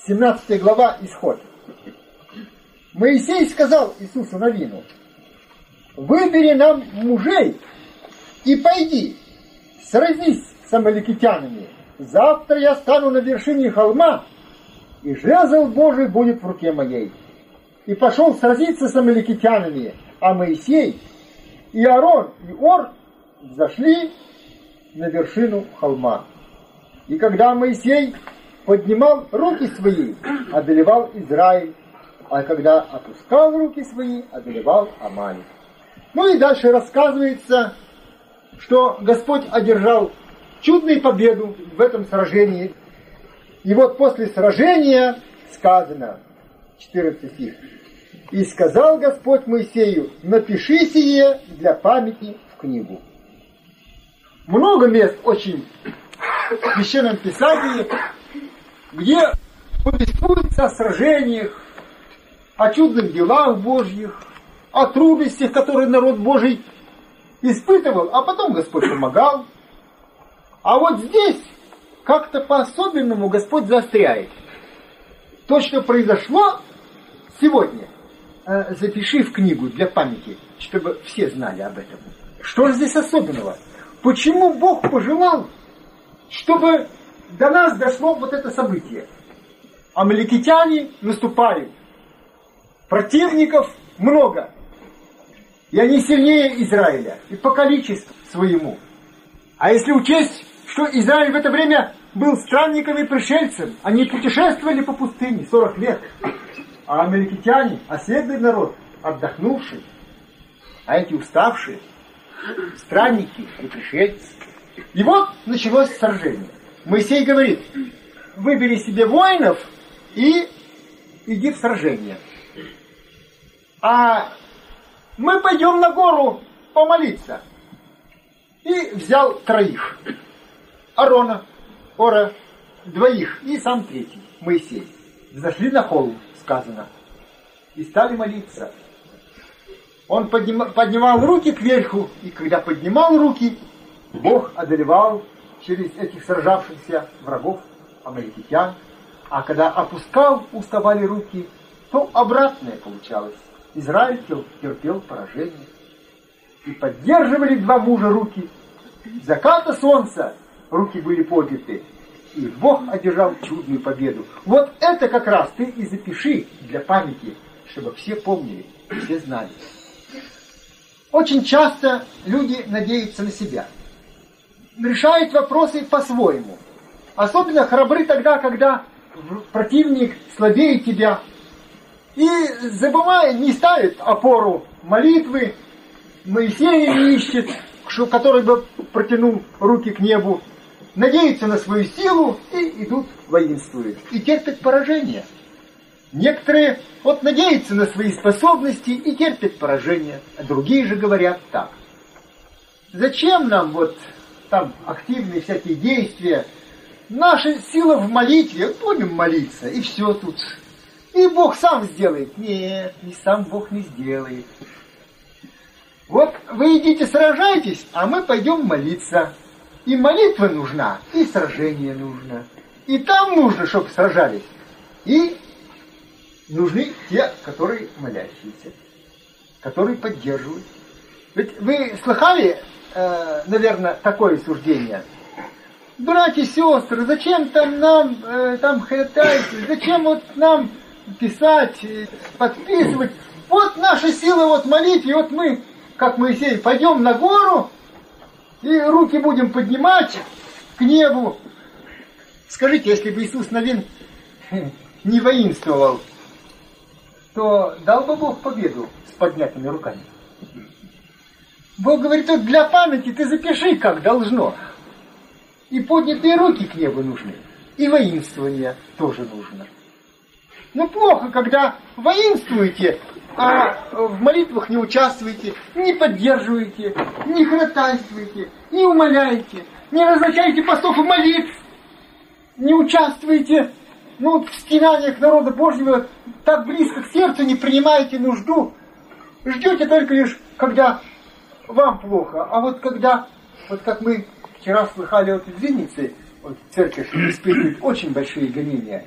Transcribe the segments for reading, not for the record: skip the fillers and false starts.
17 глава, Исход. Моисей сказал Иисусу Навину: выбери нам мужей и пойди, сразись с амаликитянами. Завтра я стану на вершине холма, и жезл Божий будет в руке моей. И пошел сразиться с амаликитянами, а Моисей и Аарон и Ор взошли на вершину холма. И когда Моисей поднимал руки свои, одолевал Израиль, а когда опускал руки свои, одолевал Амалик. Ну и дальше рассказывается, что Господь одержал чудную победу в этом сражении. И вот после сражения сказано, 14 стих: «И сказал Господь Моисею: напиши сие для памяти в книгу». Много мест очень в Священном Писании, где повествуется о сражениях, о чудных делах Божьих, о трудностях, которые народ Божий испытывал, а потом Господь помогал. А вот здесь как-то по-особенному Господь заостряет. То, что произошло сегодня, запиши в книгу для памяти, чтобы все знали об этом. Что же здесь особенного? Почему Бог пожелал, чтобы до нас дошло вот это событие? Амаликитяне наступали, противников много, и они сильнее Израиля, и по количеству своему. А если учесть, что Израиль в это время был странником и пришельцем, они путешествовали по пустыне 40 лет, а амаликитяне — оседлый народ, отдохнувший, а эти уставшие, странники и пришельцы. И вот началось сражение. Моисей говорит: выбери себе воинов и иди в сражение. А мы пойдем на гору помолиться. И взял 3: Аарона, Ора, 2 и сам 3, Моисей. Зашли на холм, сказано, и стали молиться. Он поднимал руки кверху, и когда поднимал руки, Бог одолевал через этих сражавшихся врагов амаликитян. А когда опускал, уставали руки, то обратное получалось. Израиль терпел поражение. И поддерживали 2 мужа руки. С заката солнца руки были подняты. И Бог одержал чудную победу. Вот это как раз ты и запиши для памяти, чтобы все помнили, все знали. Очень часто люди надеются на себя. Решают вопросы по-своему. Особенно храбры тогда, когда противник слабее тебя. И забывая, не ставит опору молитвы, Моисея не ищет, который бы протянул руки к небу. Надеются на свою силу и идут воинствуют. И терпят поражение. Некоторые вот надеются на свои способности и терпят поражение. А другие же говорят так: зачем нам вот там активные всякие действия? Наша сила в молитве, будем молиться, и все тут. И Бог сам сделает. Нет, и сам Бог не сделает. Вот вы идите сражайтесь, а мы пойдем молиться. И молитва нужна, и сражение нужно. И там нужно, чтобы сражались. И нужны те, которые молящиеся, которые поддерживают. Ведь вы слыхали, наверное, такое суждение? Братья и сестры, зачем там нам там ходатайствовать? Зачем вот нам писать, подписывать? Вот наша сила вот молитве, вот мы, как Моисей, пойдем на гору и руки будем поднимать к небу. Скажите, если бы Иисус Навин не воинствовал, то дал бы Бог победу с поднятыми руками? Бог говорит: вот для памяти ты запиши, как должно. И поднятые руки к небу нужны, и воинствование тоже нужно. Ну плохо, когда воинствуете, а в молитвах не участвуете, не поддерживаете, не ходатайствуете, не умоляете, не назначаете постов и молитв, не участвуете в стенаниях народа Божьего, так близко к сердцу не принимаете нужду, ждете только лишь, когда вам плохо. А вот когда, вот как мы вчера слыхали вот из Винницы, вот церковь испытывает очень большие гонения,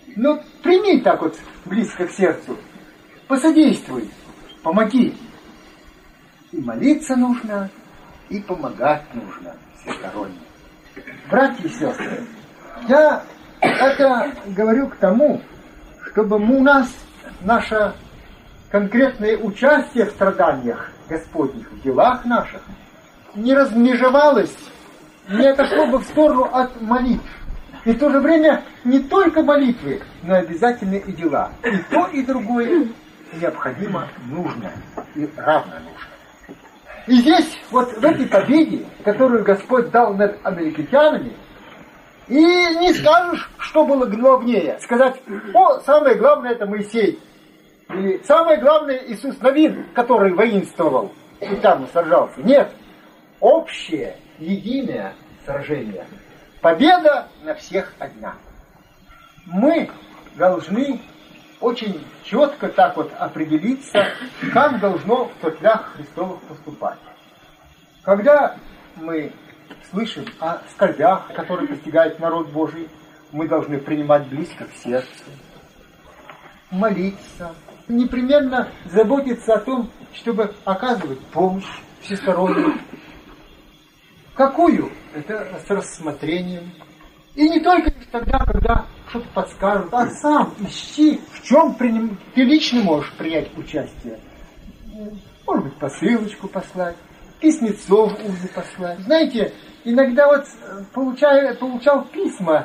Ну, прими так вот близко к сердцу. Посодействуй, помоги. И молиться нужно, и помогать нужно всесторонне. Братья и сестры, я это говорю к тому, чтобы у нас наше конкретное участие в страданиях Господних, в делах наших, не размежевалось, не отошло бы в сторону от молитв. И в то же время не только молитвы, но обязательно и дела. И то, и другое необходимо, нужно и равно нужно. И здесь, вот в этой победе, которую Господь дал над амаликитянами, и не скажешь, что было главнее. Сказать, самое главное это Моисей. И самое главное Иисус Навин, который воинствовал и там сражался. Нет, общее, единое сражение. Победа на всех одна. Мы должны очень четко так вот определиться, как должно в тотлях Христовых поступать. Когда мы слышим о скорбях, которые постигает народ Божий, мы должны принимать близко к сердцу, молиться, непременно заботиться о том, чтобы оказывать помощь всестороннюю. Какую? Это с рассмотрением. И не только тогда, когда что-то подскажут, а сам ищи, в чем ты лично можешь принять участие. Может быть, посылочку послать, письмецо в УЗИ послать. Знаете, иногда вот получал письма,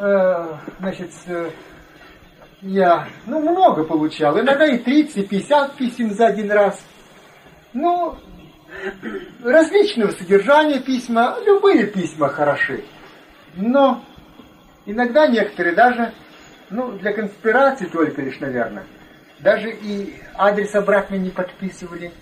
я много получал, иногда и 30, 50 писем за один раз. Различного содержания письма, любые письма хороши. Но иногда некоторые даже, для конспирации только лишь, наверное, даже и адрес обратно не подписывали.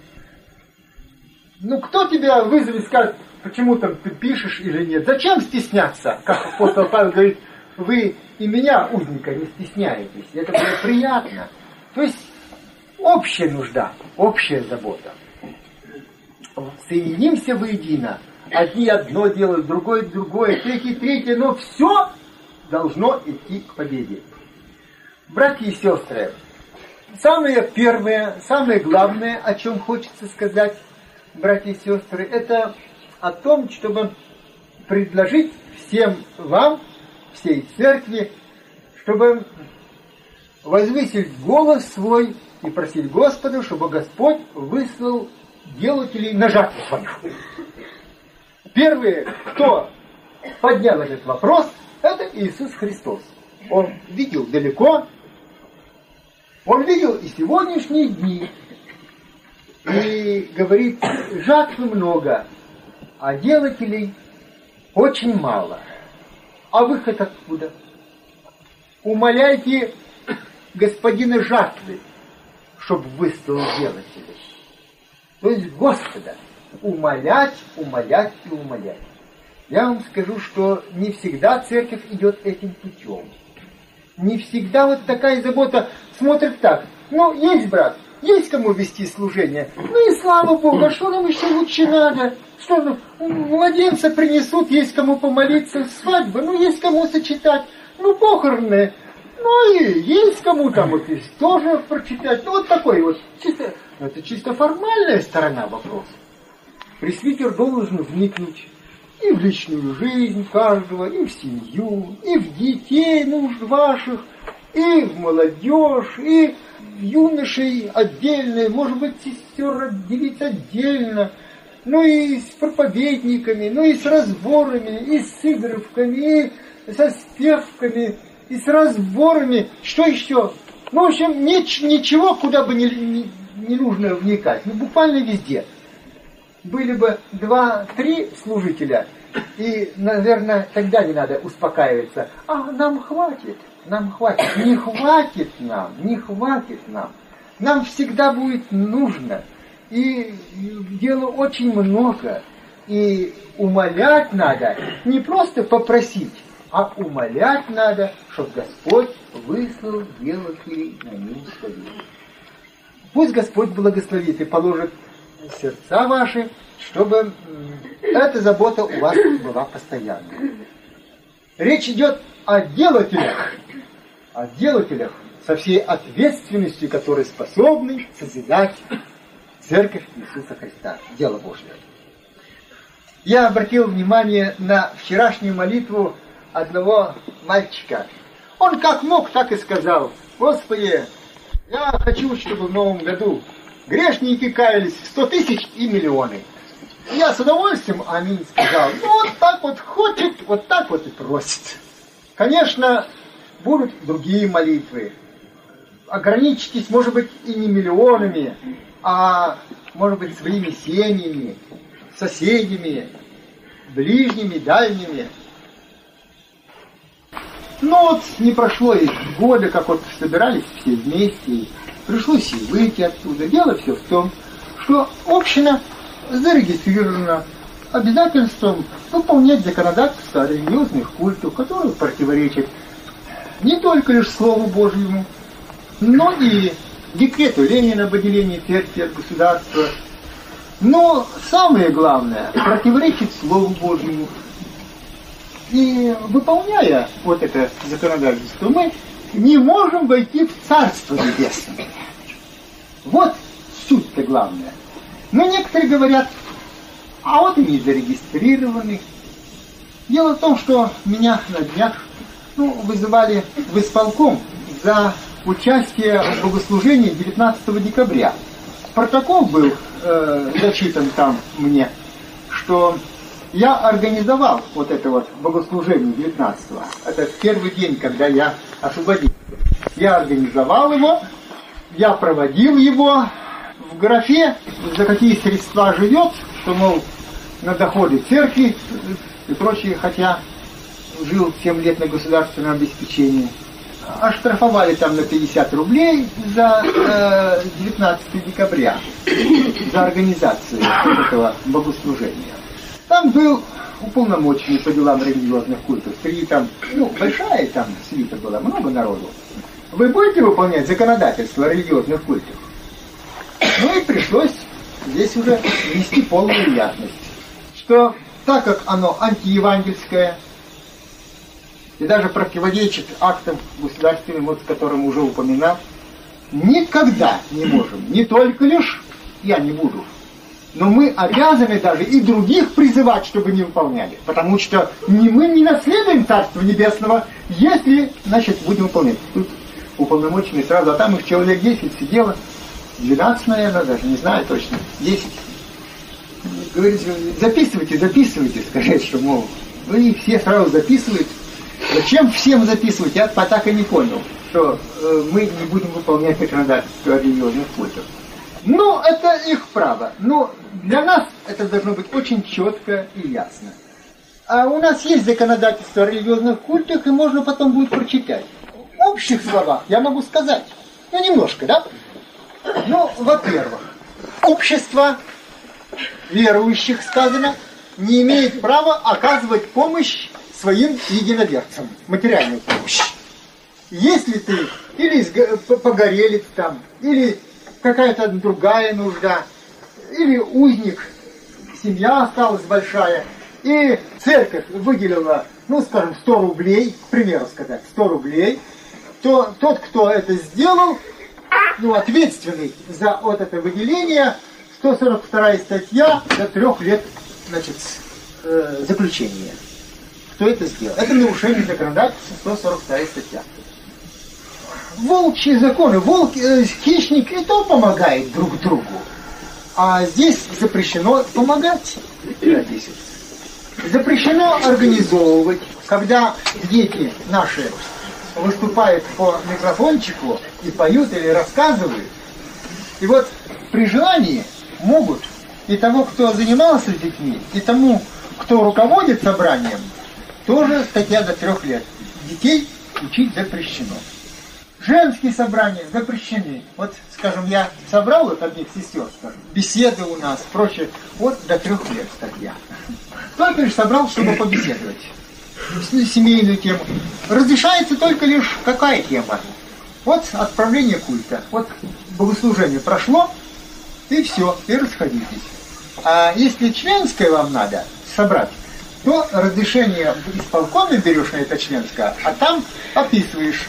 Кто тебя вызовет и скажет, почему там ты пишешь или нет? Зачем стесняться? Как апостол Павел говорит, вы и меня, узника, не стесняетесь. Это было приятно. То есть общая нужда, общая забота. Соединимся воедино. Одни одно делают, другое другое, третье, но все должно идти к победе. Братья и сестры, самое первое, самое главное, о чем хочется сказать, братья и сестры, это о том, чтобы предложить всем вам, всей церкви, чтобы возвысить голос свой и просить Господа, чтобы Господь выслал делателей на жатву свою. Первый, кто поднял этот вопрос, это Иисус Христос. Он видел далеко, он видел и сегодняшние дни, и говорит, жатвы много, а делателей очень мало. А выход откуда? Умоляйте господина жатвы, чтобы выслал делателей. То есть Господа умолять, умолять и умолять. Я вам скажу, что не всегда церковь идет этим путем. Не всегда вот такая забота смотрит так. Есть брат, есть кому вести служение. И слава Богу, а что нам еще лучше надо? Что младенца принесут, есть кому помолиться, свадьба, есть кому сочетать, похороны. И есть кому там тоже прочитать. Такой вот чисто. Это чисто формальная сторона вопроса. Пресвитер должен вникнуть и в личную жизнь каждого, и в семью, и в детей нужд ваших, и в молодежь, и в юношей отдельно, может быть, сестер девиц отдельно, и с проповедниками, и с разборами, и с сыгровками, и со спевками, и с разборами. Что еще? В общем, ничего, куда бы не нужно вникать. Буквально везде. Были бы 2-3 служителя, и, наверное, тогда не надо успокаиваться. Нам хватит. Не хватит нам. Нам всегда будет нужно. И дела очень много. И умолять надо. Не просто попросить, а умолять надо, чтобы Господь выслал делателей на ним свои. Пусть Господь благословит и положит сердца ваши, чтобы эта забота у вас была постоянной. Речь идет о делателях, о делателях со всей ответственностью, которые способны созидать Церковь Иисуса Христа, дело Божье. Я обратил внимание на вчерашнюю молитву одного мальчика. Он как мог, так и сказал: Господи, я хочу, чтобы в новом году грешники каялись 100 тысяч и миллионы. Я с удовольствием аминь сказал. Ну, вот так вот хочет, вот так вот и просит. Конечно, будут другие молитвы. Ограничьтесь, может быть, и не миллионами, а, может быть, своими семьями, соседями, ближними, дальними. Но вот не прошло и года, как вот собирались все вместе, и пришлось и выйти оттуда. Дело все в том, что община зарегистрирована обязательством выполнять законодательство религиозных культов, которые противоречат не только лишь Слову Божьему, но и декрету Ленина об отделении церкви от государства. Но самое главное, противоречит Слову Божьему. И выполняя вот это законодательство, мы не можем войти в Царство Небесное. Вот суть-то главная. Но некоторые говорят, а вот и не зарегистрированы. Дело в том, что меня на днях вызывали в исполком за участие в богослужении 19 декабря. Протокол был зачитан там мне, что я организовал вот это вот богослужение 19-го. Это первый день, когда я освободился. Я организовал его, я проводил его в графе, за какие средства живет, что, мол, на доходы церкви и прочее, хотя жил 7 лет на государственном обеспечении. Оштрафовали там на 50 рублей за 19 декабря, за организацию этого богослужения. Там был уполномоченный по делам религиозных культов. Большая там свита была, много народу. Вы будете выполнять законодательство религиозных культов? Ну и пришлось здесь уже ввести полную ясность, что так как оно антиевангельское и даже противоречит актам государственным, вот, которым уже упоминал, никогда не можем, не только лишь я не буду, но мы обязаны даже и других призывать, чтобы не выполняли. Потому что мы не наследуем Царство Небесного, если, значит, будем выполнять. Тут уполномоченный сразу, а там их человек 10 сидело, 12, наверное, даже, не знаю точно, 10. Говорит, записывайте, сказать, что, мол, и все сразу записывают. Зачем всем записывать, я так и не понял, что мы не будем выполнять законодательство религиозных культов. Ну, это их право. Но для нас это должно быть очень четко и ясно. А у нас есть законодательство о религиозных культах, и можно потом будет прочитать. В общих словах я могу сказать, немножко, да? Во-первых, общество верующих, сказано, не имеет права оказывать помощь своим единоверцам, материальную помощь. Если ты или погорелец там, или какая-то другая нужда, или узник, семья осталась большая, и церковь выделила, 100 рублей, к примеру сказать, 100 рублей, то тот, кто это сделал, ответственный за вот это выделение, 142 статья до 3 лет, заключения. Кто это сделал? Это нарушение законодательства, 142 статья. Волчьи законы, хищник и то помогает друг другу. А здесь запрещено помогать. Запрещено организовывать. Когда дети наши выступают по микрофончику и поют или рассказывают, и вот при желании могут и того, кто занимался с детьми, и тому, кто руководит собранием, тоже статья до 3 лет. Детей учить запрещено. Женские собрания запрещены. Вот, скажем, я собрал вот одних сестер, беседы у нас, прочее, вот до 3 лет статья. Только лишь собрал, чтобы побеседовать. Семейную тему. Разрешается только лишь какая тема? Вот отправление культа. Вот богослужение прошло, и все, и расходитесь. А если членское вам надо собрать, то разрешение в исполкоме берешь на это членское, а там описываешь,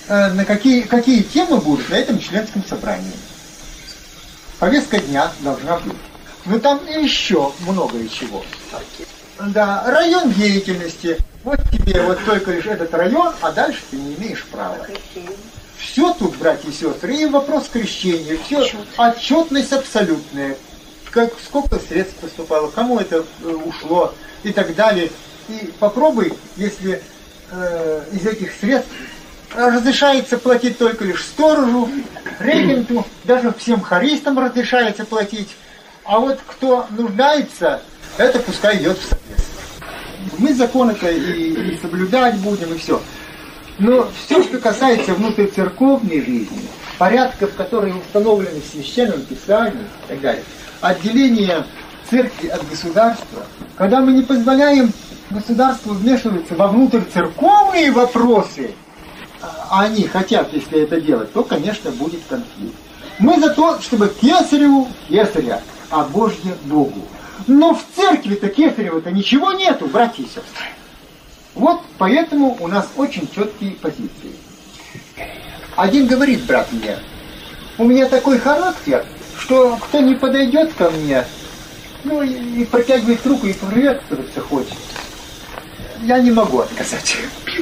на какие темы будут на этом членском собрании. Повестка дня должна быть. Ну там еще много чего. Да, район деятельности. Вот тебе вот только лишь этот район, а дальше ты не имеешь права. Все тут, братья и сестры, и вопрос крещения, все отчетность абсолютная. Сколько средств поступало, кому это ушло и так далее. И попробуй, если из этих средств разрешается платить только лишь сторожу, регенту, даже всем хористам разрешается платить. А вот кто нуждается, это пускай идет в соответствие. Мы закон-то и соблюдать будем, и все. Но все, что касается внутрицерковной жизни, порядков, которые установлены в Священном Писании и так далее, отделение церкви от государства, когда мы не позволяем государству вмешиваться во внутрицерковные вопросы, а они хотят, если это делать, то, конечно, будет конфликт. Мы за то, чтобы кесареву кесаря, а Божье Богу. Но в церкви-то кесарева-то ничего нету, братья и сестры. Вот поэтому у нас очень четкие позиции. Один говорит, брат мне, у меня такой характер, что кто не подойдет ко мне, ну и протягивает руку и приветствоваться хочет, я не могу отказать.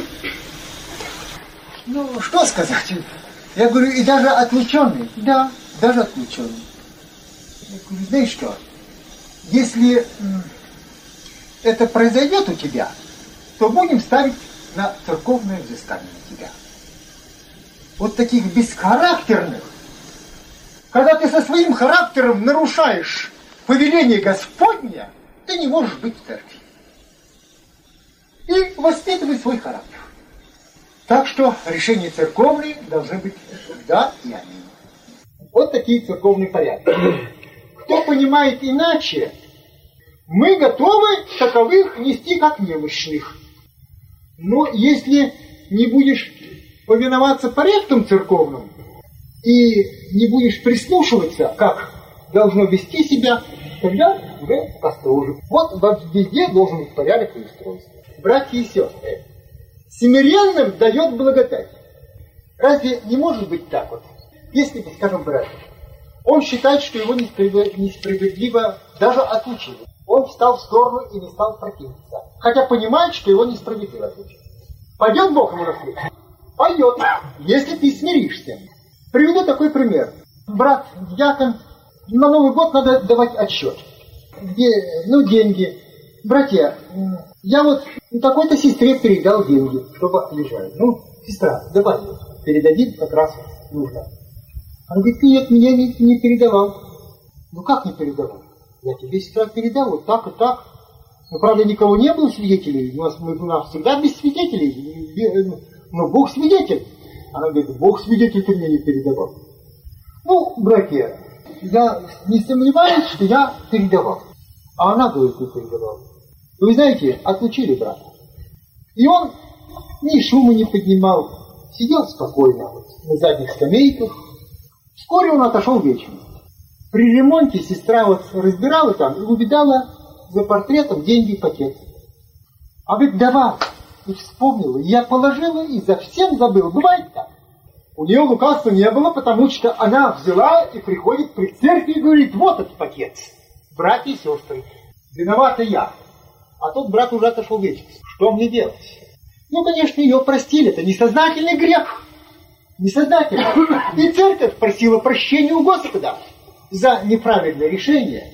Ну, что сказать? Я говорю, и даже отлученный? Да, даже отлученный. Я говорю, знаешь что, если это произойдет у тебя, то будем ставить на церковное взыскание тебя. Вот таких бесхарактерных, когда ты со своим характером нарушаешь повеление Господне, ты не можешь быть в церкви. И воспитывай свой характер. Так что решения церковные должны быть да и аминь. Вот такие церковные порядки. Кто понимает иначе, мы готовы таковых нести как немощных. Но если не будешь повиноваться порядкам церковным и не будешь прислушиваться, как должно вести себя, тогда уже построже. Вот везде должен быть порядок и устройство. Братья и сестры, смиренным дает благодать. Разве не может быть так вот? Если, скажем, брат, он считает, что его несправедливо даже отлучили. Он встал в сторону и не стал противиться. Хотя понимает, что его несправедливо отлучили. Пойдет Бог ему навстречу? Пойдет, если ты смиришься. Приведу такой пример. Брат, дьякон, на Новый год надо давать отчет. Где, деньги. Братья, я вот такой-то сестре передал деньги, чтобы лежали. Сестра, давай, передадим, как раз нужно. Она говорит, нет, мне не передавал. Как не передавал? Я тебе, сестра, передал, вот так и так. Правда, никого не было свидетелей. У нас всегда без свидетелей. Но Бог свидетель. Она говорит, Бог свидетель, ты мне не передавал. Братья, я не сомневаюсь, что я передавал. А она говорит, не передавал. Вы знаете, отлучили брата. И он ни шума не поднимал. Сидел спокойно на задних скамейках. Вскоре он отошел в вечность. При ремонте сестра разбирала там и увидала за портретом деньги в пакете. А говорит, давал. И вспомнила. И я положила и совсем забыл. Бывает так. У нее лукавства не было, потому что она взяла и приходит при церкви и говорит, вот этот пакет. Братья и сестры, виновата я. А тот брат уже отошел в вечность. Что мне делать? Конечно, ее простили. Это несознательный грех. Несознательный. И церковь просила прощения у Господа за неправильное решение.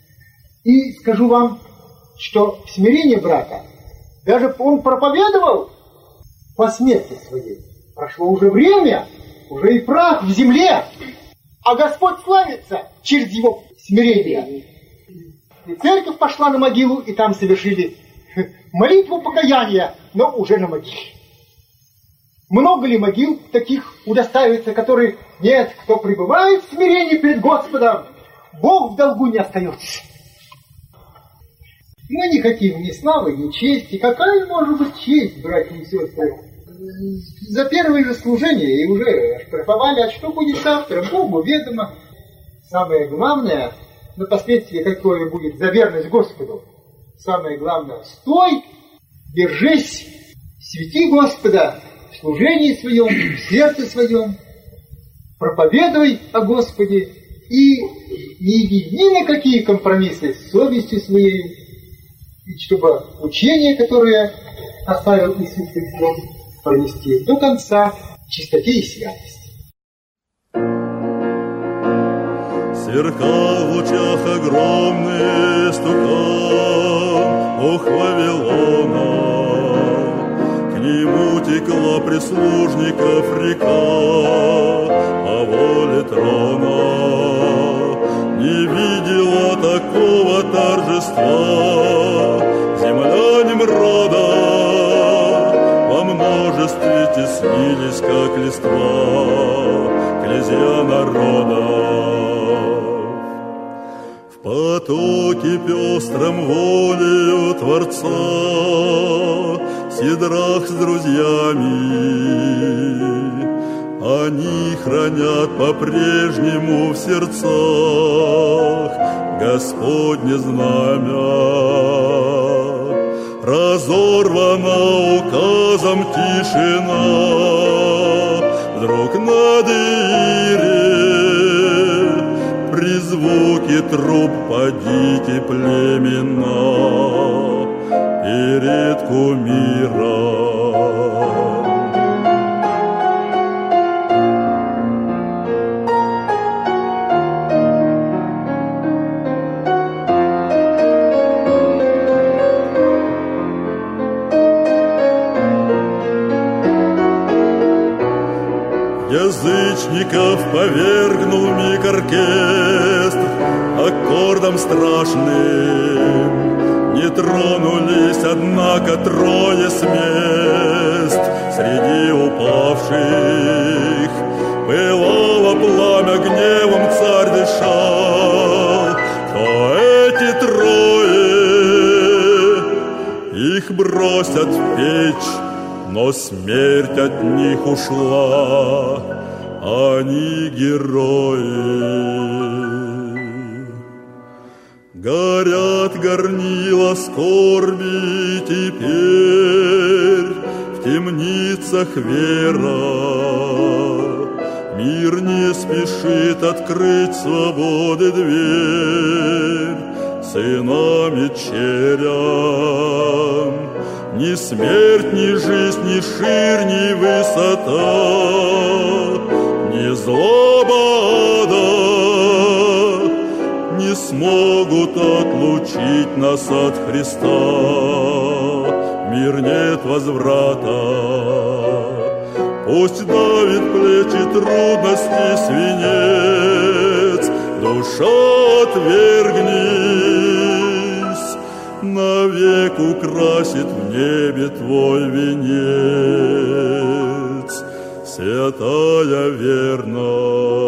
И скажу вам, что смирение брата, даже он проповедовал по смерти своей. Прошло уже время, уже и прах в земле, а Господь славится через его смирение. И церковь пошла на могилу, и там совершили молитву покаяния, но уже на могиле. Много ли могил таких удостаивается, которые, нет, кто пребывает в смирении перед Господом, Бог в долгу не остается. Мы не хотим ни славы, ни чести. Какая может быть честь, братья и сестры? За первое же служение и уже штрафовали, а что будет завтра, Богу ведомо. Самое главное, на последствия какое будет за верность Господу, самое главное, стой, держись, свети Господа, служении своем, в сердце своем, проповедуй о Господе и не иди ни на какие компромиссы с совестью своей, и чтобы учение, которое оставил Иисус Христос, пронести до конца в чистоте и святости. Сверкал в лучах огромный стукан, ох, Вавилона. К нему текла прислужников река по воле трона. Не видела такого торжества землянам рода. Во множестве теснились, как листва, князья народа. В потоке пестром волею Творца, Сидрах с друзьями, они хранят по-прежнему в сердцах Господне знамя. Разорвана указом тишина, вдруг над Ире при звуке труб подите племена перед кумиром. Язычников повергнул миг оркестр аккордом страшным. Не тронулись, однако, трое с мест. Среди упавших пылало пламя, гневом царь дышал. То эти трое, их бросят в печь, но смерть от них ушла, они герои. Горят горнила скорби теперь в темницах вера. Мир не спешит открыть свободы дверь сынам и черям. Ни смерть, ни жизнь, ни ширь, ни высота, ни злоба ада не смогут отлучить нас от Христа. Мир нет возврата. Пусть давит плечи трудности свинец, душа отвергнись, навек украсит в небе твой венец. Святая верность.